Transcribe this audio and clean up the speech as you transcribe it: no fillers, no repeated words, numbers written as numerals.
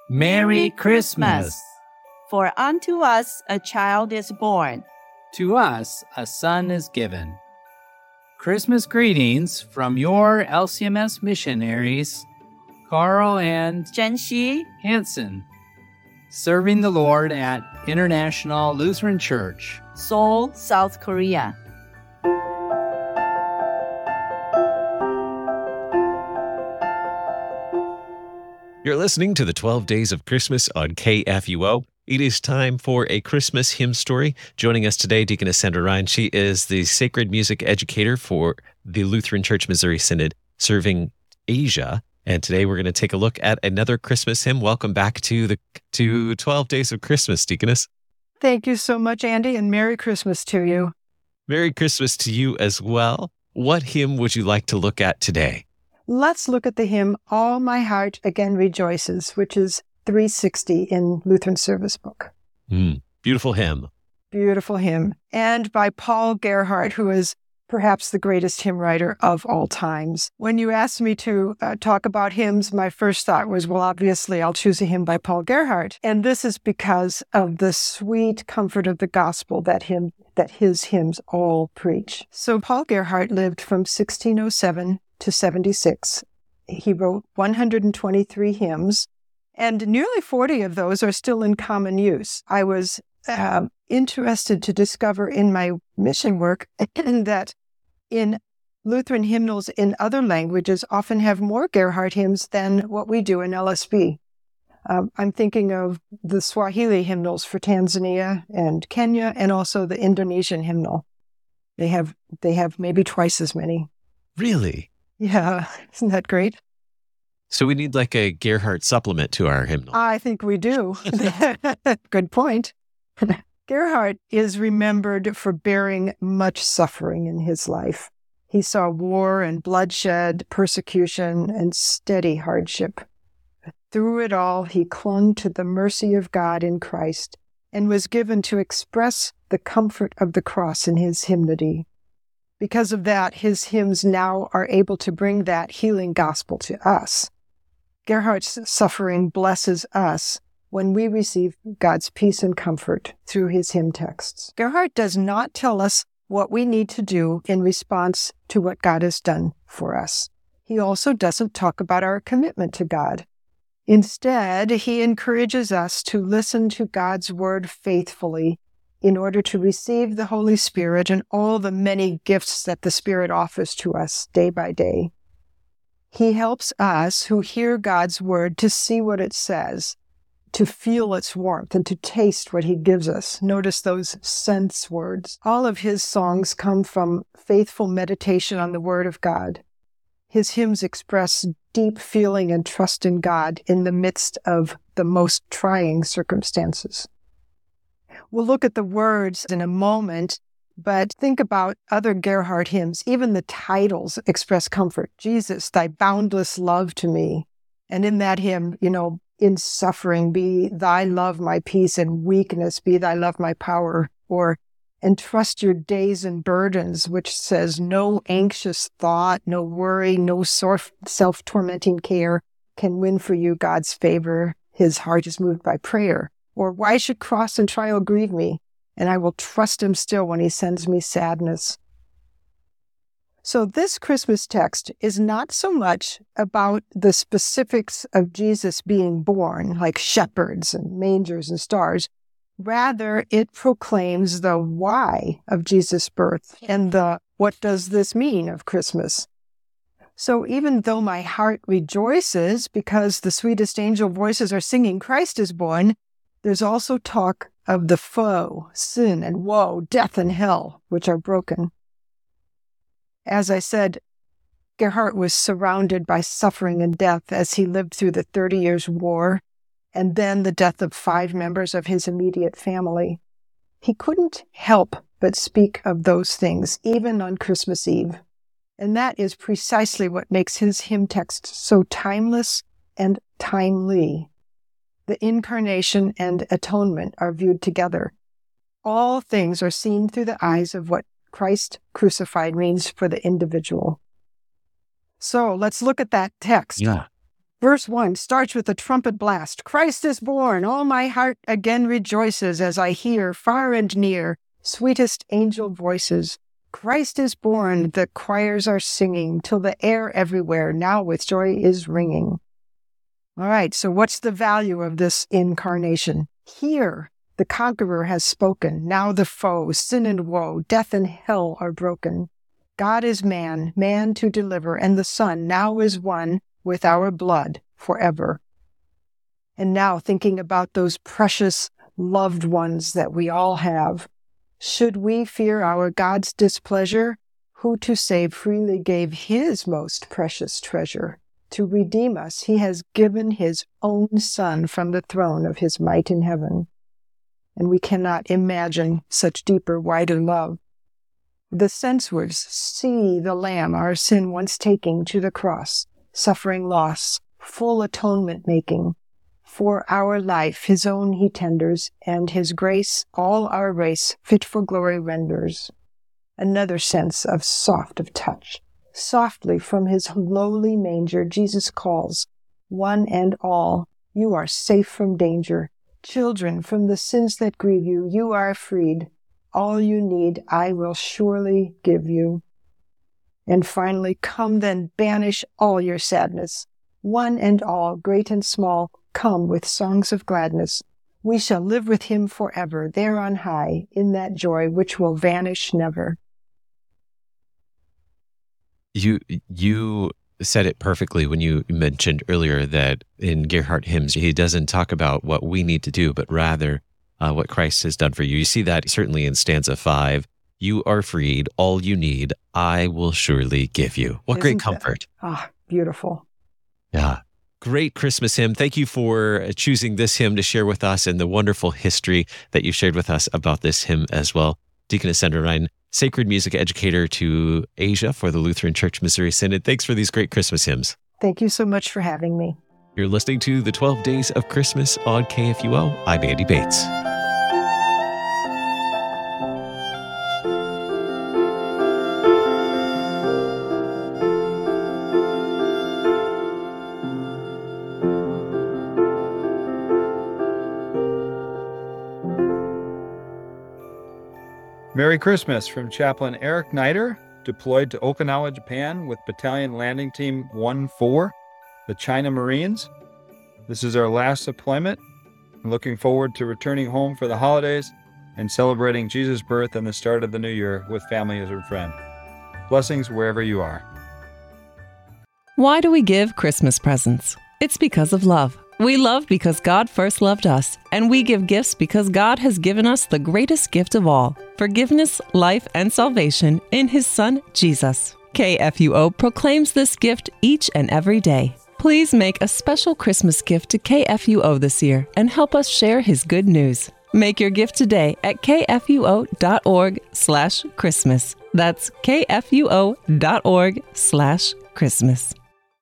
Merry Christmas! For unto us a child is born. To us a son is given. Christmas greetings from your LCMS missionaries, Carl and Zhenxi, Hansen, serving the Lord at International Lutheran Church, Seoul, South Korea. You're listening to the 12 Days of Christmas on KFUO. It is time for a Christmas hymn story. Joining us today, Deaconess Sandra Ryan. She is the sacred music educator for the Lutheran Church Missouri Synod, serving Asia. And today we're going to take a look at another Christmas hymn. Welcome back to 12 Days of Christmas, Deaconess. Thank you so much, Andy, and Merry Christmas to you. Merry Christmas to you as well. What hymn would you like to look at today? Let's look at the hymn, All My Heart Again Rejoices, which is 360 in Lutheran Service Book. Beautiful hymn. Beautiful hymn. And by Paul Gerhardt, who is perhaps the greatest hymn writer of all times. When you asked me to talk about hymns, my first thought was, well, obviously I'll choose a hymn by Paul Gerhardt. And this is because of the sweet comfort of the gospel that his hymns all preach. So Paul Gerhardt lived from 1607 to 76. He wrote 123 hymns, and nearly 40 of those are still in common use. I was interested to discover in my mission work that in Lutheran hymnals in other languages often have more Gerhardt hymns than what we do in LSB. I'm thinking of the Swahili hymnals for Tanzania and Kenya, and also the Indonesian hymnal. They have maybe twice as many. Really? Yeah, isn't that great? So we need like a Gerhardt supplement to our hymnal. I think we do. Good point. Gerhardt is remembered for bearing much suffering in his life. He saw war and bloodshed, persecution, and steady hardship. Through it all, he clung to the mercy of God in Christ and was given to express the comfort of the cross in his hymnody. Because of that, his hymns now are able to bring that healing gospel to us. Gerhardt's suffering blesses us when we receive God's peace and comfort through his hymn texts. Gerhardt does not tell us what we need to do in response to what God has done for us. He also doesn't talk about our commitment to God. Instead, he encourages us to listen to God's word faithfully in order to receive the Holy Spirit and all the many gifts that the Spirit offers to us day by day. He helps us who hear God's word to see what it says, to feel its warmth, and to taste what he gives us. Notice those sense words. All of his songs come from faithful meditation on the word of God. His hymns express deep feeling and trust in God in the midst of the most trying circumstances. We'll look at the words in a moment, but think about other Gerhardt hymns. Even the titles express comfort. Jesus, thy boundless love to me. And in that hymn, in suffering, be thy love my peace, and weakness, be thy love my power. Or entrust your days and burdens, which says no anxious thought, no worry, no self-tormenting care can win for you God's favor. His heart is moved by prayer. Or why should cross and trial grieve me? And I will trust him still when he sends me sadness. So this Christmas text is not so much about the specifics of Jesus being born, like shepherds and mangers and stars. Rather, it proclaims the why of Jesus' birth and the what does this mean of Christmas. So even though my heart rejoices because the sweetest angel voices are singing Christ is born, there's also talk of the foe, sin and woe, death and hell, which are broken. As I said, Gerhardt was surrounded by suffering and death as he lived through the 30 Years' War and then the death of 5 members of his immediate family. He couldn't help but speak of those things, even on Christmas Eve. And that is precisely what makes his hymn text so timeless and timely. The incarnation and atonement are viewed together. All things are seen through the eyes of what Christ crucified means for the individual. So let's look at that text. Yeah. Verse 1 starts with a trumpet blast. Christ is born. All my heart again rejoices as I hear far and near sweetest angel voices. Christ is born, the choirs are singing, till the air everywhere now with joy is ringing. All right, so what's the value of this incarnation? Here, the conqueror has spoken. Now the foe, sin and woe, death and hell are broken. God is man, man to deliver, and the Son now is one with our blood forever. And now thinking about those precious loved ones that we all have, should we fear our God's displeasure, who to save freely gave his most precious treasure? To redeem us, he has given his own Son from the throne of his might in heaven. And we cannot imagine such deeper, wider love. The sense words, see the Lamb our sin once taking to the cross, suffering loss, full atonement making. For our life his own he tenders, and his grace all our race fit for glory renders. Another sense of soft of touch. Softly from his lowly manger Jesus calls, one and all, you are safe from danger. Children, from the sins that grieve you, you are freed. All you need I will surely give you. And finally, come then, banish all your sadness. One and all, great and small, come with songs of gladness. We shall live with him forever, there on high, in that joy which will vanish never. You said it perfectly when you mentioned earlier that in Gerhardt hymns, he doesn't talk about what we need to do, but rather what Christ has done for you. You see that certainly in stanza 5. You are freed, all you need, I will surely give you. What great comfort. Beautiful. Yeah. Great Christmas hymn. Thank you for choosing this hymn to share with us and the wonderful history that you shared with us about this hymn as well. Deaconess Sandra Ryan, sacred music educator to Asia for the Lutheran Church Missouri Synod. Thanks for these great Christmas hymns. Thank you so much for having me. You're listening to the 12 Days of Christmas on KFUO. I'm Andy Bates. Merry Christmas from Chaplain Eric Neider, deployed to Okinawa, Japan with Battalion Landing Team 1-4, the China Marines. This is our last deployment. I'm looking forward to returning home for the holidays and celebrating Jesus' birth and the start of the new year with family and friends. Blessings wherever you are. Why do we give Christmas presents? It's because of love. We love because God first loved us, and we give gifts because God has given us the greatest gift of all, forgiveness, life, and salvation in His Son, Jesus. KFUO proclaims this gift each and every day. Please make a special Christmas gift to KFUO this year and help us share His good news. Make your gift today at kfuo.org/Christmas. That's kfuo.org/Christmas.